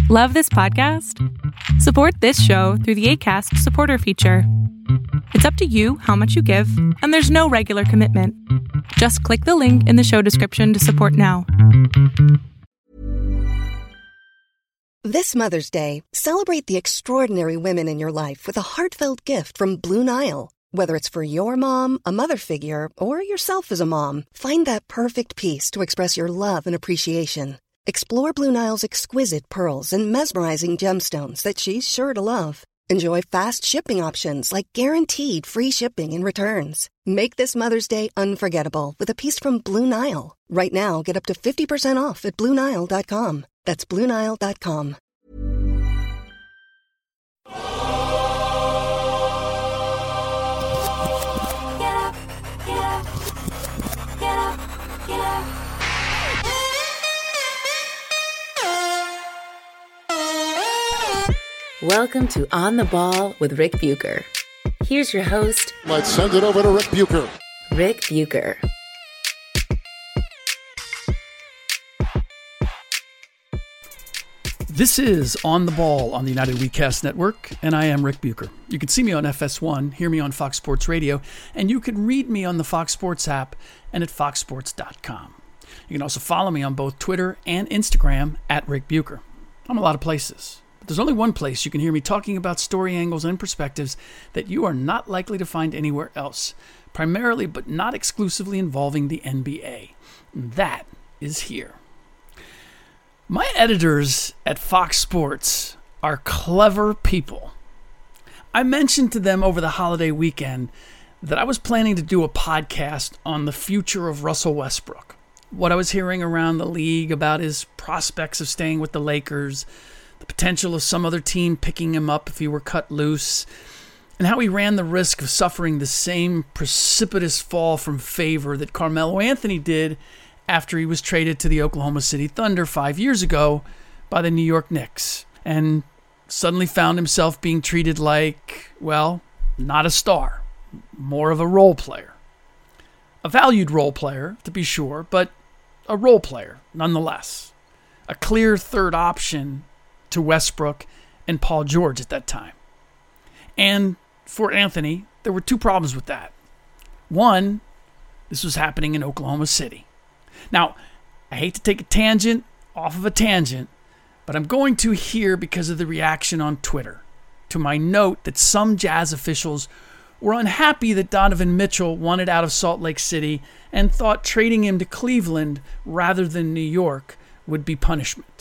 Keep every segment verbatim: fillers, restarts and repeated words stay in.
Love this podcast? Support this show through the Acast supporter feature. It's up to you how much you give, and there's no regular commitment. Just click the link in the show description to support now. This Mother's Day, celebrate the extraordinary women in your life with a heartfelt gift from Blue Nile. Whether it's for your mom, a mother figure, or yourself as a mom, find that perfect piece to express your love and appreciation. Explore Blue Nile's exquisite pearls and mesmerizing gemstones that she's sure to love. Enjoy fast shipping options like guaranteed free shipping and returns. Make this Mother's Day unforgettable with a piece from Blue Nile. Right now, get up to fifty percent off at Blue Nile dot com. That's Blue Nile dot com. Welcome to On the Ball with Rick Bucher. Here's your host. Let's send it over to Rick Bucher. Rick Bucher. This is On the Ball on the United WeCast Network, and I am Rick Bucher. You can see me on F S one, hear me on Fox Sports Radio, and you can read me on the Fox Sports app and at fox sports dot com. You can also follow me on both Twitter and Instagram at Rick Bucher. I'm a lot of places. There's only one place you can hear me talking about story angles and perspectives that you are not likely to find anywhere else, primarily but not exclusively involving the N B A. And that is here. My editors at Fox Sports are clever people. I mentioned to them over the holiday weekend that I was planning to do a podcast on the future of Russell Westbrook, what I was hearing around the league about his prospects of staying with the Lakers, the potential of some other team picking him up if he were cut loose, and how he ran the risk of suffering the same precipitous fall from favor that Carmelo Anthony did after he was traded to the Oklahoma City Thunder five years ago by the New York Knicks, and suddenly found himself being treated like, well, not a star, more of a role player. A valued role player, to be sure, but a role player nonetheless. A clear third option to Westbrook and Paul George at that time. And for Anthony, there were two problems with that. One, this was happening in Oklahoma City. Now, I hate to take a tangent off of a tangent, but I'm going to here because of the reaction on Twitter to my note that some Jazz officials were unhappy that Donovan Mitchell wanted out of Salt Lake City and thought trading him to Cleveland rather than New York would be punishment.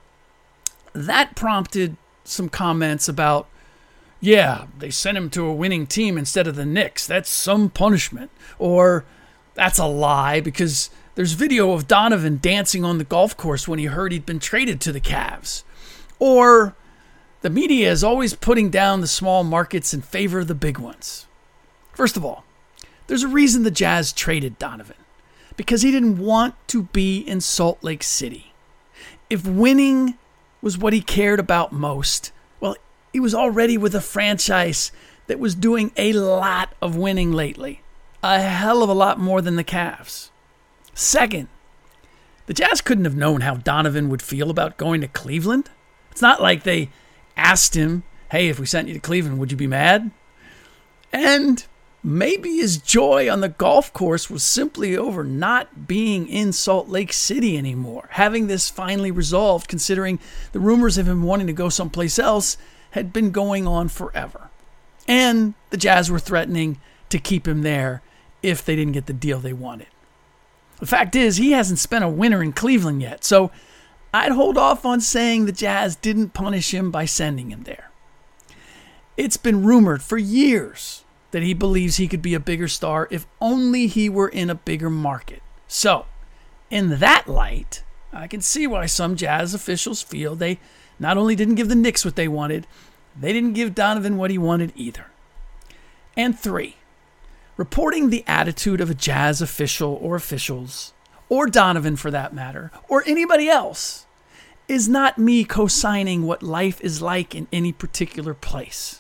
That prompted some comments about, yeah, they sent him to a winning team instead of the Knicks. That's some punishment. Or, that's a lie because there's video of Donovan dancing on the golf course when he heard he'd been traded to the Cavs. Or, the media is always putting down the small markets in favor of the big ones. First of all, there's a reason the Jazz traded Donovan. Because he didn't want to be in Salt Lake City. If winning was what he cared about most, well, he was already with a franchise that was doing a lot of winning lately. A hell of a lot more than the Cavs. Second, the Jazz couldn't have known how Donovan would feel about going to Cleveland. It's not like they asked him, hey, if we sent you to Cleveland, would you be mad? And maybe his joy on the golf course was simply over not being in Salt Lake City anymore, having this finally resolved, considering the rumors of him wanting to go someplace else had been going on forever. And the Jazz were threatening to keep him there if they didn't get the deal they wanted. The fact is, he hasn't spent a winter in Cleveland yet, so I'd hold off on saying the Jazz didn't punish him by sending him there. It's been rumored for years that he believes he could be a bigger star if only he were in a bigger market. So, in that light, I can see why some Jazz officials feel they not only didn't give the Knicks what they wanted, they didn't give Donovan what he wanted either. And three, reporting the attitude of a Jazz official or officials, or Donovan for that matter, or anybody else, is not me co-signing what life is like in any particular place.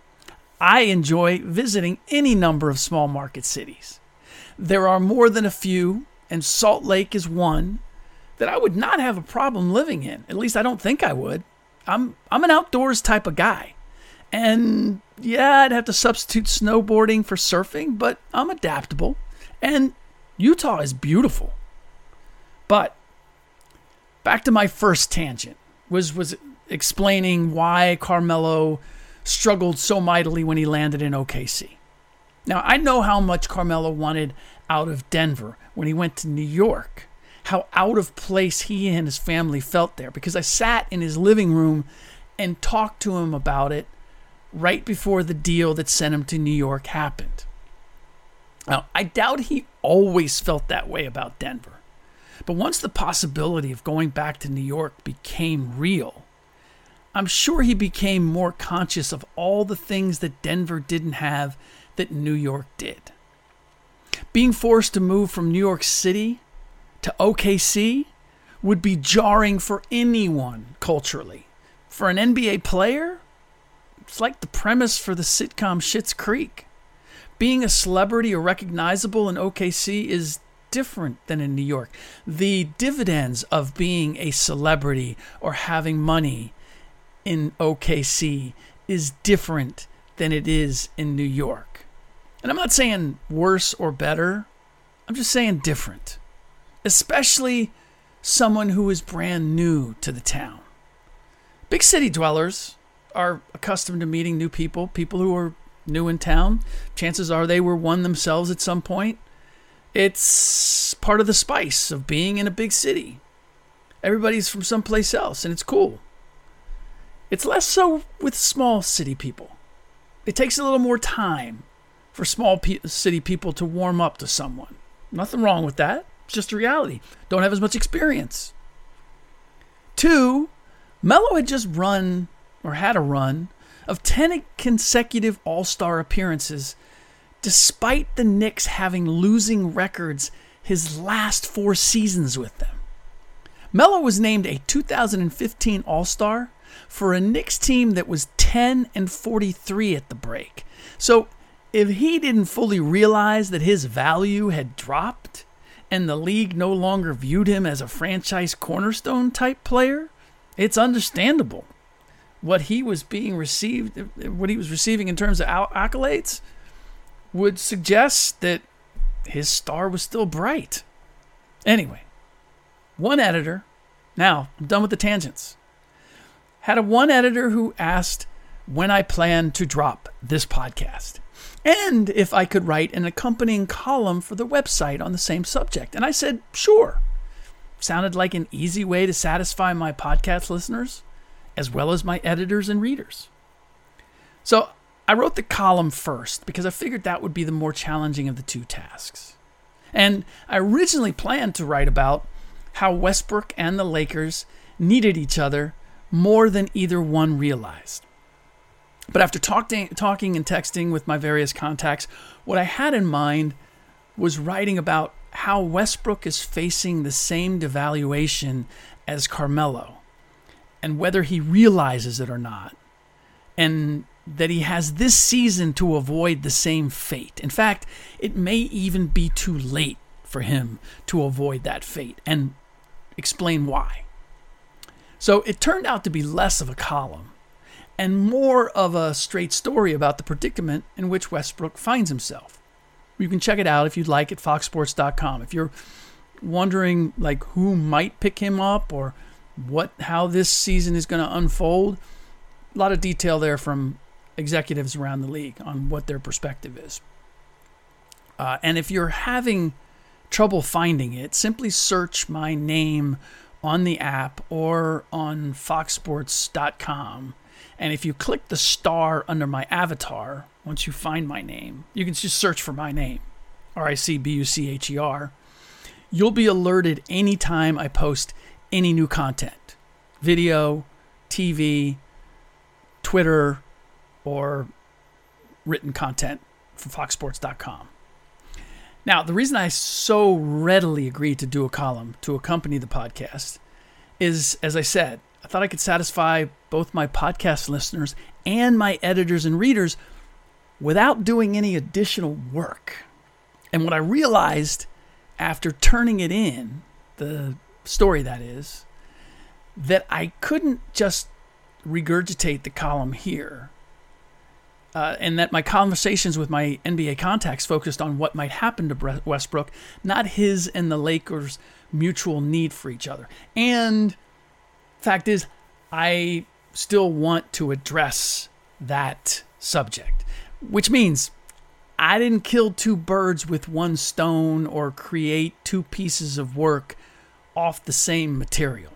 I enjoy visiting any number of small market cities. There are more than a few, and Salt Lake is one, that I would not have a problem living in. At least I don't think I would. I'm I'm an outdoors type of guy. And yeah, I'd have to substitute snowboarding for surfing, but I'm adaptable. And Utah is beautiful. But back to my first tangent was was explaining why Carmelo struggled so mightily when he landed in O K C. Now, I know how much Carmelo wanted out of Denver when he went to New York, how out of place he and his family felt there, because I sat in his living room and talked to him about it right before the deal that sent him to New York happened. Now, I doubt he always felt that way about Denver. But once the possibility of going back to New York became real, I'm sure he became more conscious of all the things that Denver didn't have that New York did. Being forced to move from New York City to O K C would be jarring for anyone culturally. For an N B A player, it's like the premise for the sitcom Schitt's Creek. Being a celebrity or recognizable in O K C is different than in New York. The dividends of being a celebrity or having money in O K C is different than it is in New York. And I'm not saying worse or better. I'm just saying different. Especially someone who is brand new to the town. Big city dwellers are accustomed to meeting new people, people who are new in town. Chances are they were one themselves at some point. It's part of the spice of being in a big city. Everybody's from someplace else, and it's cool. It's less so with small city people. It takes a little more time for small pe- city people to warm up to someone. Nothing wrong with that. It's just a reality. Don't have as much experience. Two, Melo had just run, or had a run, of ten consecutive All-Star appearances, despite the Knicks having losing records his last four seasons with them. Melo was named a two thousand fifteen All-Star for a Knicks team that was ten and forty-three at the break. So if he didn't fully realize that his value had dropped and the league no longer viewed him as a franchise cornerstone type player, it's understandable. What he was being received, what he was receiving in terms of accolades would suggest that his star was still bright. Anyway, one editor, now I'm done with the tangents, had a one editor who asked when I plan to drop this podcast and if I could write an accompanying column for the website on the same subject. And I said, sure. Sounded like an easy way to satisfy my podcast listeners as well as my editors and readers. So I wrote the column first because I figured that would be the more challenging of the two tasks. And I originally planned to write about how Westbrook and the Lakers needed each other more than either one realized. But after talking, talking and texting with my various contacts, what I had in mind was writing about how Westbrook is facing the same devaluation as Carmelo, and whether he realizes it or not, and that he has this season to avoid the same fate. In fact, it may even be too late for him to avoid that fate, and explain why. So it turned out to be less of a column and more of a straight story about the predicament in which Westbrook finds himself. You can check it out if you'd like at fox sports dot com. If you're wondering like who might pick him up or what how this season is going to unfold, a lot of detail there from executives around the league on what their perspective is. Uh, and if you're having trouble finding it, simply search my name on the app or on fox sports dot com. And if you click the star under my avatar, once you find my name, you can just search for my name, R I C B U C H E R. You'll be alerted anytime I post any new content, video, T V, Twitter, or written content from fox sports dot com. Now, the reason I so readily agreed to do a column to accompany the podcast is, as I said, I thought I could satisfy both my podcast listeners and my editors and readers without doing any additional work. And what I realized after turning it in, the story that is, that I couldn't just regurgitate the column here, uh, and that my conversations with my N B A contacts focused on what might happen to Westbrook, not his and the Lakers' mutual need for each other. And fact is, I still want to address that subject, which means I didn't kill two birds with one stone or create two pieces of work off the same material.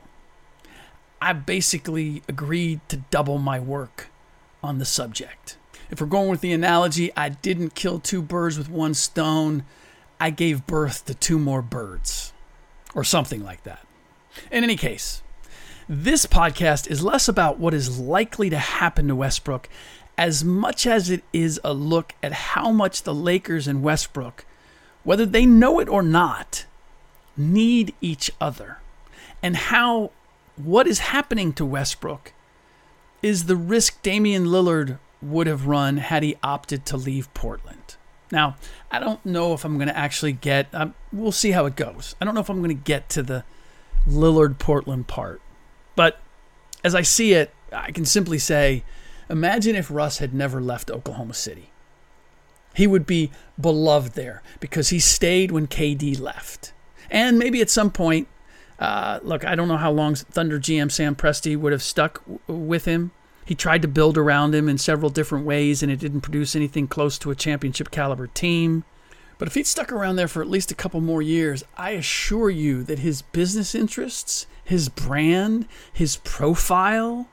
I basically agreed to double my work on the subject. If we're going with the analogy, I didn't kill two birds with one stone. I gave birth to two more birds, or something like that. In any case, this podcast is less about what is likely to happen to Westbrook as much as it is a look at how much the Lakers and Westbrook, whether they know it or not, need each other, and how what is happening to Westbrook is the risk Damian Lillard would have run had he opted to leave Portland. Now, I don't know if I'm going to actually get, um, we'll see how it goes. I don't know if I'm going to get to the Lillard-Portland part. But as I see it, I can simply say, imagine if Russ had never left Oklahoma City. He would be beloved there because he stayed when K D left. And maybe at some point, uh, look, I don't know how long Thunder G M Sam Presti would have stuck w- with him. He tried to build around him in several different ways, and it didn't produce anything close to a championship caliber team. But if he'd stuck around there for at least a couple more years, I assure you that his business interests, his brand, his profile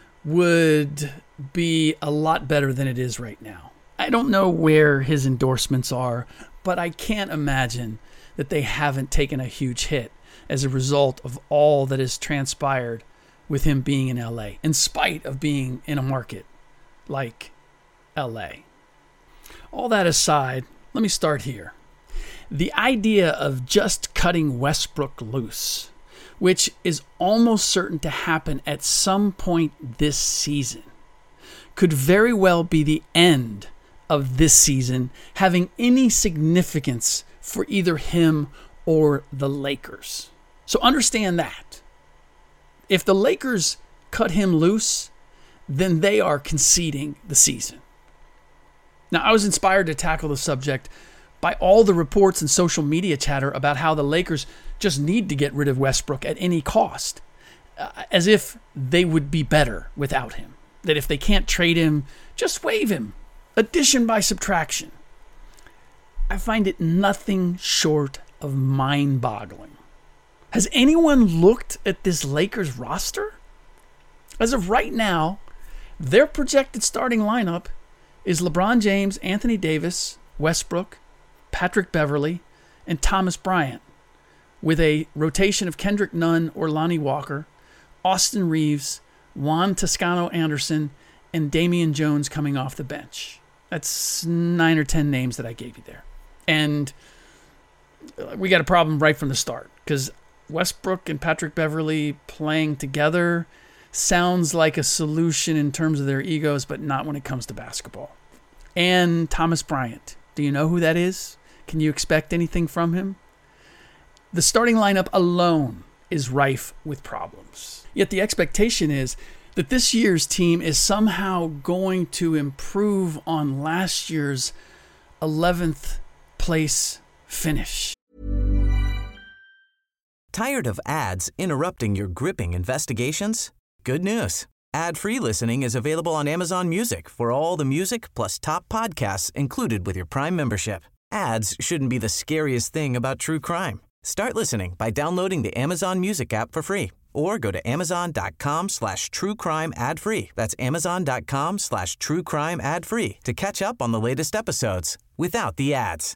would be a lot better than it is right now. I don't know where his endorsements are, but I can't imagine that they haven't taken a huge hit as a result of all that has transpired with him being in L A, in spite of being in a market like L A. All that aside, let me start here. The idea of just cutting Westbrook loose, which is almost certain to happen at some point this season, could very well be the end of this season having any significance for either him or the Lakers. So understand that. If the Lakers cut him loose, then they are conceding the season. Now, I was inspired to tackle the subject by all the reports and social media chatter about how the Lakers just need to get rid of Westbrook at any cost, uh, as if they would be better without him. That if they can't trade him, just waive him. Addition by subtraction. I find it nothing short of mind-boggling. Has anyone looked at this Lakers roster? As of right now, their projected starting lineup is LeBron James, Anthony Davis, Westbrook, Patrick Beverley, and Thomas Bryant, with a rotation of Kendrick Nunn or Lonnie Walker, Austin Reeves, Juan Toscano-Anderson, and Damian Jones coming off the bench. That's nine or ten names that I gave you there. And we got a problem right from the start, because Westbrook and Patrick Beverley playing together sounds like a solution in terms of their egos, but not when it comes to basketball. And Thomas Bryant. Do you know who that is? Can you expect anything from him? The starting lineup alone is rife with problems. Yet the expectation is that this year's team is somehow going to improve on last year's eleventh place finish. Tired of ads interrupting your gripping investigations? Good news. Ad-free listening is available on Amazon Music for all the music plus top podcasts included with your Prime membership. Ads shouldn't be the scariest thing about true crime. Start listening by downloading the Amazon Music app for free or go to amazon.com slash true crime ad free. That's amazon.com slash true crime ad free to catch up on the latest episodes without the ads.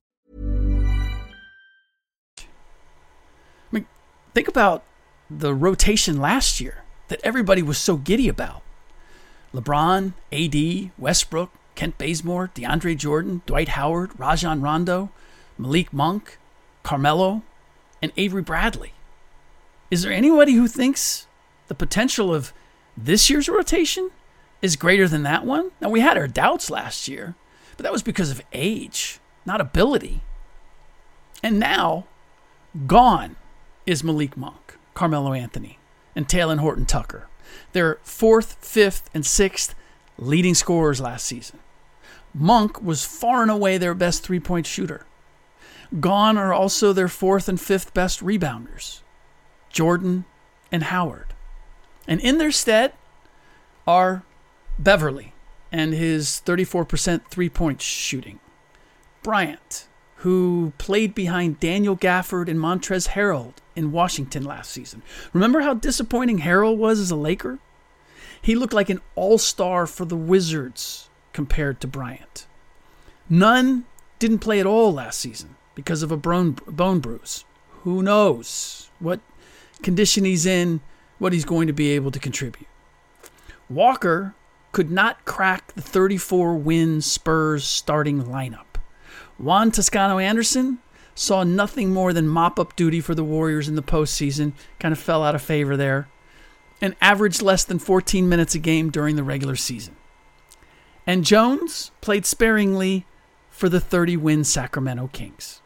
I mean, think about the rotation last year that everybody was so giddy about. LeBron, A D, Westbrook, Kent Bazemore, DeAndre Jordan, Dwight Howard, Rajon Rondo, Malik Monk, Carmelo, and Avery Bradley. Is there anybody who thinks the potential of this year's rotation is greater than that one? Now, we had our doubts last year, but that was because of age, not ability. And now, gone is Malik Monk, Carmelo Anthony, and Talen Horton-Tucker. their fourth, fifth, and sixth leading scorers last season. Monk was far and away their best three-point shooter. Gone are also their fourth and fifth best rebounders, Jordan and Howard. And in their stead are Beverly and his thirty-four percent three-point shooting, Bryant, who played behind Daniel Gafford and Montrezl Harrell in Washington last season. Remember how disappointing Harrell was as a Laker? He looked like an all-star for the Wizards compared to Bryant. Nunn didn't play at all last season because of a bone, bone bruise. Who knows what condition he's in, what he's going to be able to contribute. Walker could not crack the thirty-four win Spurs starting lineup. Juan Toscano-Anderson saw nothing more than mop-up duty for the Warriors in the postseason, kind of fell out of favor there, and averaged less than fourteen minutes a game during the regular season. And Jones played sparingly for the thirty-win Sacramento Kings.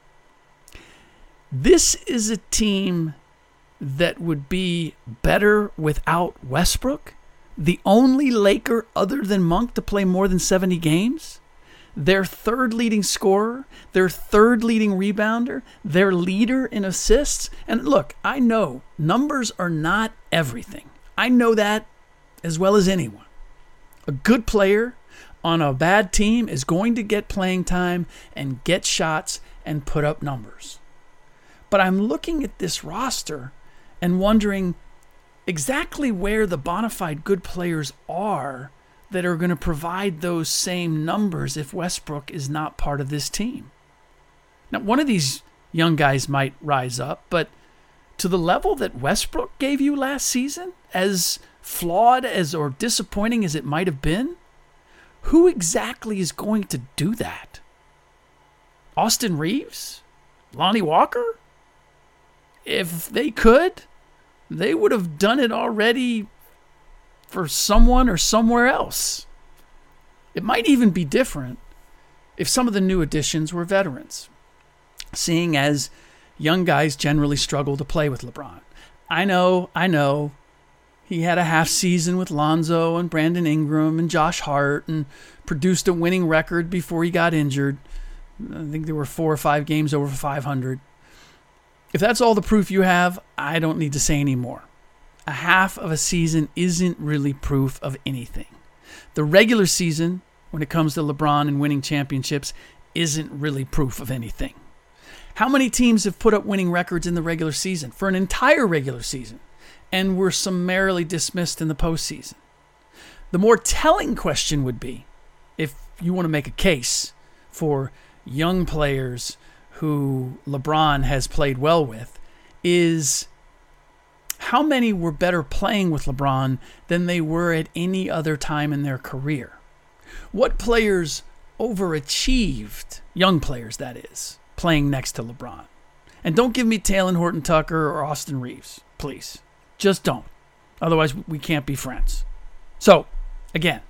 This is a team that would be better without Westbrook, the only Laker other than Monk to play more than seventy games, their third leading scorer, their third leading rebounder, their leader in assists. And look, I know numbers are not everything. I know that as well as anyone. A good player on a bad team is going to get playing time and get shots and put up numbers. But I'm looking at this roster and wondering exactly where the bona fide good players are that are going to provide those same numbers if Westbrook is not part of this team. Now, one of these young guys might rise up, but to the level that Westbrook gave you last season, as flawed as or disappointing as it might have been, who exactly is going to do that? Austin Reeves? Lonnie Walker? If they could, they would have done it already for someone or somewhere else. It might even be different if some of the new additions were veterans, seeing as young guys generally struggle to play with LeBron. I know, I know, he had a half season with Lonzo and Brandon Ingram and Josh Hart and produced a winning record before he got injured. I think there were four or five games over five hundred. If that's all the proof you have, I don't need to say any more. A half of a season isn't really proof of anything. The regular season, when it comes to LeBron and winning championships, isn't really proof of anything. How many teams have put up winning records in the regular season for an entire regular season and were summarily dismissed in the postseason? The more telling question would be, if you want to make a case for young players who LeBron has played well with, is how many were better playing with LeBron than they were at any other time in their career? What players overachieved, young players that is, playing next to LeBron? And don't give me Talen Horton-Tucker or Austin Reeves, please. Just don't. Otherwise, we can't be friends. So, again,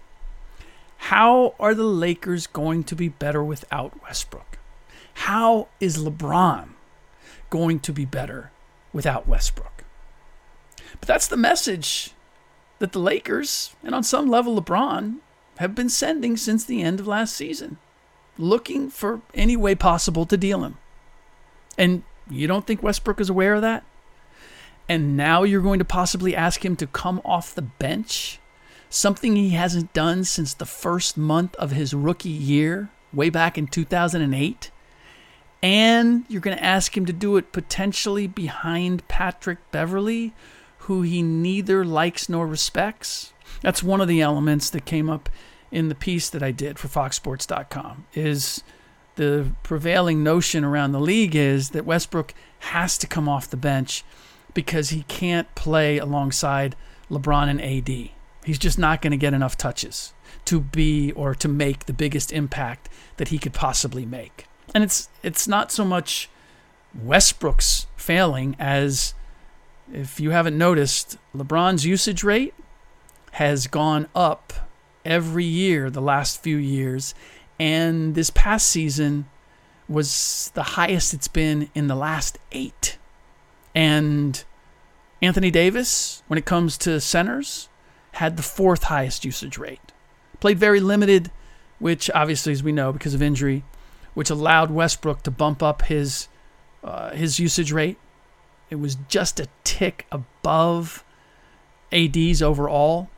how are the Lakers going to be better without Westbrook? How is LeBron going to be better without Westbrook? But that's the message that the Lakers, and on some level LeBron, have been sending since the end of last season, looking for any way possible to deal him. And you don't think Westbrook is aware of that? And now you're going to possibly ask him to come off the bench, something he hasn't done since the first month of his rookie year, way back in two thousand eight? And you're going to ask him to do it potentially behind Patrick Beverly, who he neither likes nor respects. That's one of the elements that came up in the piece that I did for Fox Sports dot com, is the prevailing notion around the league is that Westbrook has to come off the bench because he can't play alongside LeBron and A D. He's just not going to get enough touches to be or to make the biggest impact that he could possibly make. And it's it's not so much Westbrook's failing as, if you haven't noticed, LeBron's usage rate has gone up every year the last few years, and this past season was the highest it's been in the last eight. And Anthony Davis, when it comes to centers, had the fourth highest usage rate. Played very limited, which obviously, as we know, because of injury, which allowed Westbrook to bump up his uh, his usage rate. It was just a tick above A D's overall,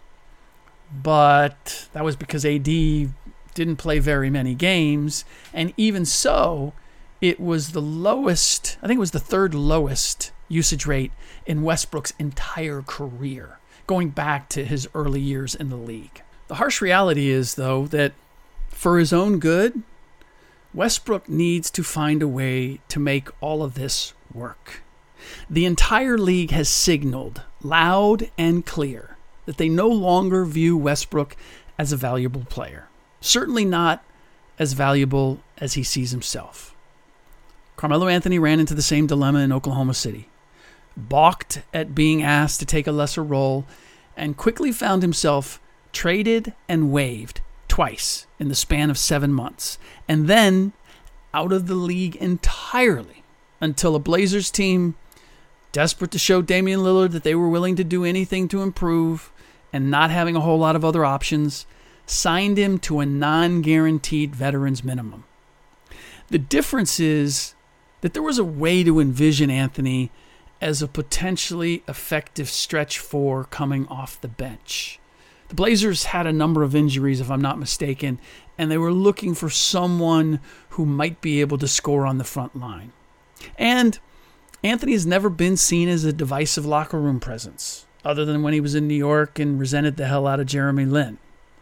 but that was because A D didn't play very many games, and even so, it was the lowest, I think it was the third lowest usage rate in Westbrook's entire career, going back to his early years in the league. The harsh reality is, though, that for his own good, Westbrook needs to find a way to make all of this work. The entire league has signaled loud and clear that they no longer view Westbrook as a valuable player. Certainly not as valuable as he sees himself. Carmelo Anthony ran into the same dilemma in Oklahoma City, balked at being asked to take a lesser role, and quickly found himself traded and waived twice in the span of seven months, and then out of the league entirely until a Blazers team, desperate to show Damian Lillard that they were willing to do anything to improve and not having a whole lot of other options, signed him to a non-guaranteed veterans minimum. The difference is that there was a way to envision Anthony as a potentially effective stretch four coming off the bench. The Blazers had a number of injuries, if I'm not mistaken, and they were looking for someone who might be able to score on the front line. And Anthony has never been seen as a divisive locker room presence, other than when he was in New York and resented the hell out of Jeremy Lin.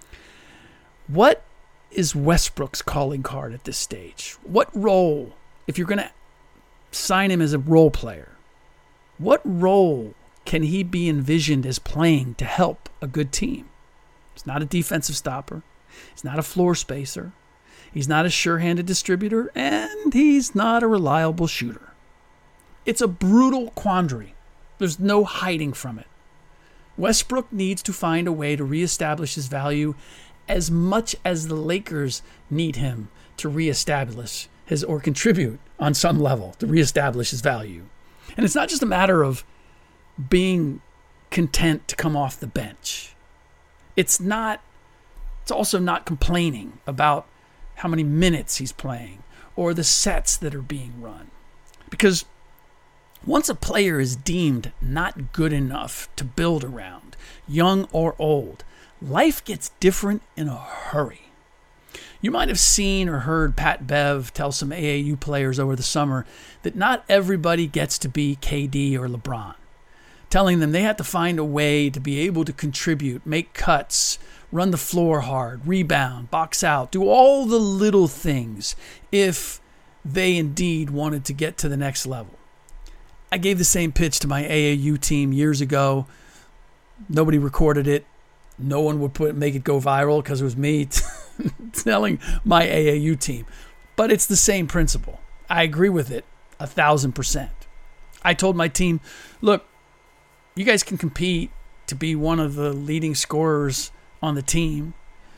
What is Westbrook's calling card at this stage? What role, if you're going to sign him as a role player, what role can he be envisioned as playing to help a good team? He's not a defensive stopper. He's not a floor spacer. He's not a sure-handed distributor, and he's not a reliable shooter. It's a brutal quandary. There's no hiding from it. Westbrook needs to find a way to reestablish his value as much as the Lakers need him to reestablish his, or contribute on some level to reestablish his value. And it's not just a matter of being content to come off the bench. It's not, it's also not complaining about how many minutes he's playing or the sets that are being run. Because once a player is deemed not good enough to build around, young or old, life gets different in a hurry. You might have seen or heard Pat Bev tell some A A U players over the summer that not everybody gets to be K D or LeBron, telling them they have to find a way to be able to contribute, make cuts, run the floor hard, rebound, box out, do all the little things if they indeed wanted to get to the next level. I gave the same pitch to my A A U team years ago. Nobody recorded it. No one would put make it go viral because it was me t- telling my A A U team. But it's the same principle. I agree with it a thousand percent. I told my team, look, you guys can compete to be one of the leading scorers on the team,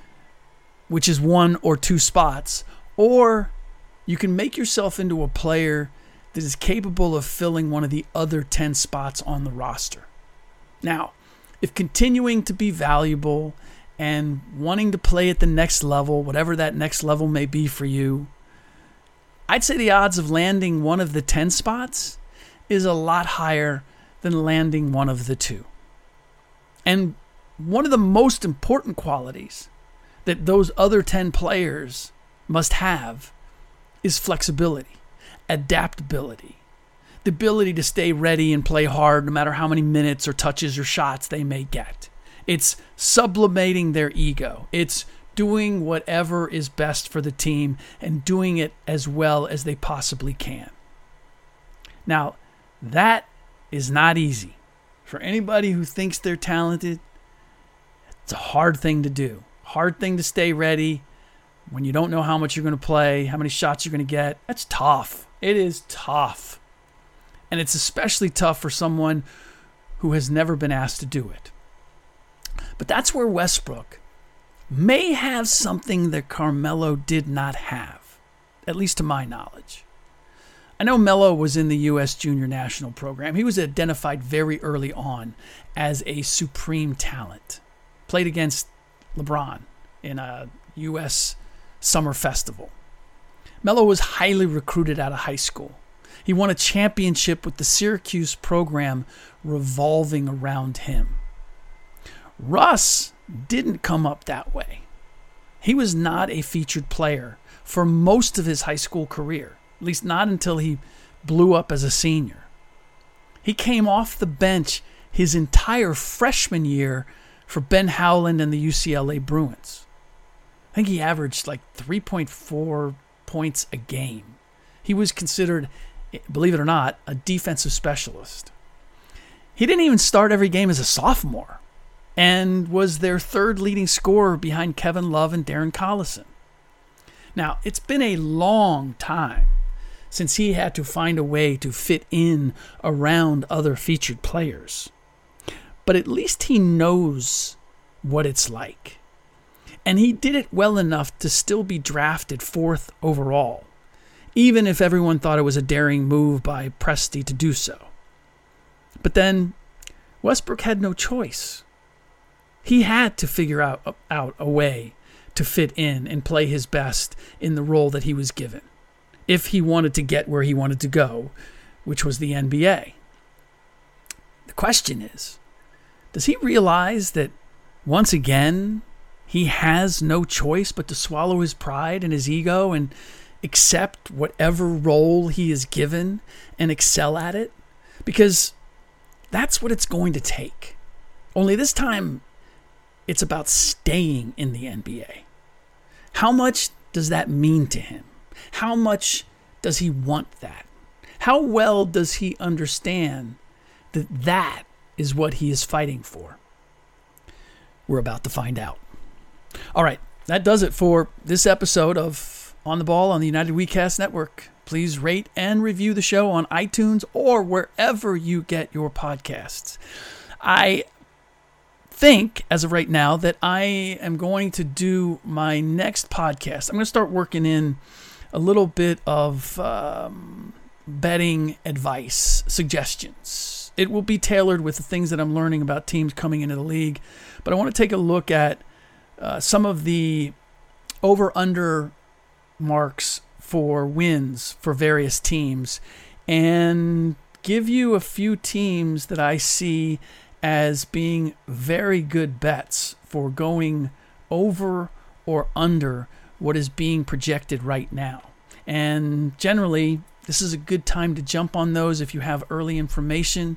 which is one or two spots, or you can make yourself into a player that is capable of filling one of the other ten spots on the roster. Now, if continuing to be valuable and wanting to play at the next level, whatever that next level may be for you, I'd say the odds of landing one of the ten spots is a lot higher than landing one of the two. And one of the most important qualities that those other ten players must have is flexibility, adaptability, the ability to stay ready and play hard no matter how many minutes or touches or shots they may get. It's sublimating their ego. It's doing whatever is best for the team and doing it as well as they possibly can. Now, that is not easy. For anybody who thinks they're talented, it's a hard thing to do. Hard thing to stay ready when you don't know how much you're going to play, how many shots you're going to get. That's tough. It is tough. And it's especially tough for someone who has never been asked to do it. But that's where Westbrook may have something that Carmelo did not have, at least to my knowledge. I know Melo was in the U S Junior National Program. He was identified very early on as a supreme talent. played against LeBron in a U S summer festival. Melo was highly recruited out of high school. He won a championship with the Syracuse program revolving around him. Russ didn't come up that way. He was not a featured player for most of his high school career, at least not until he blew up as a senior. He came off the bench his entire freshman year for Ben Howland and the U C L A Bruins. I think he averaged like three point four points a game. He was considered, believe it or not, a defensive specialist. He didn't even start every game as a sophomore and was their third leading scorer behind Kevin Love and Darren Collison. Now, it's been a long time since he had to find a way to fit in around other featured players. But at least he knows what it's like. And he did it well enough to still be drafted fourth overall, even if everyone thought it was a daring move by Presti to do so. But then Westbrook had no choice. He had to figure out, out a way to fit in and play his best in the role that he was given, if he wanted to get where he wanted to go, which was the N B A. The question is, does he realize that once again, he has no choice but to swallow his pride and his ego and accept whatever role he is given and excel at it? Because that's what it's going to take. Only this time, it's about staying in the N B A. How much does that mean to him? How much does he want that? How well does he understand that that is what he is fighting for? We're about to find out. All right, that does it for this episode of On the Ball on the United WeCast Network. Please rate and review the show on iTunes or wherever you get your podcasts. I think, as of right now, that I am going to do my next podcast. I'm going to start working in a little bit of um, betting advice, suggestions. It will be tailored with the things that I'm learning about teams coming into the league, but I want to take a look at Uh, some of the over-under marks for wins for various teams and give you a few teams that I see as being very good bets for going over or under what is being projected right now. And generally, this is a good time to jump on those if you have early information,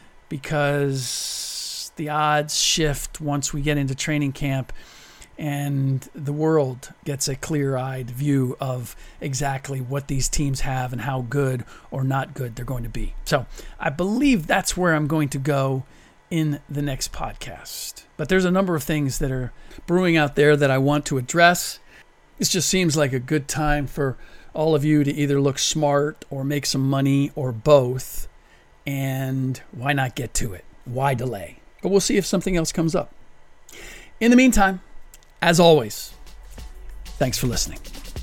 because the odds shift once we get into training camp and the world gets a clear-eyed view of exactly what these teams have and how good or not good they're going to be. So I believe that's where I'm going to go in the next podcast. But there's a number of things that are brewing out there that I want to address. This just seems like a good time for all of you to either look smart or make some money or both. And why not get to it? Why delay? But we'll see if something else comes up. In the meantime, as always, thanks for listening.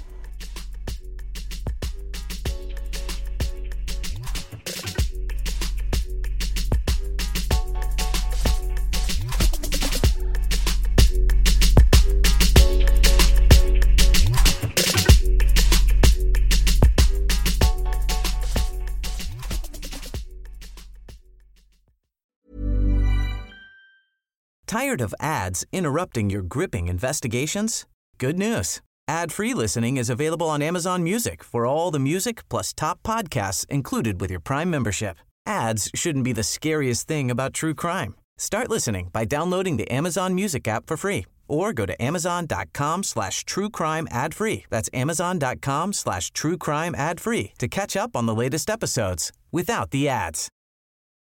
Tired of ads interrupting your gripping investigations? Good news. Ad-free listening is available on Amazon Music for all the music plus top podcasts included with your Prime membership. Ads shouldn't be the scariest thing about true crime. Start listening by downloading the Amazon Music app for free or go to amazon.com slash true crime ad free. That's amazon.com slash true crime ad free to catch up on the latest episodes without the ads.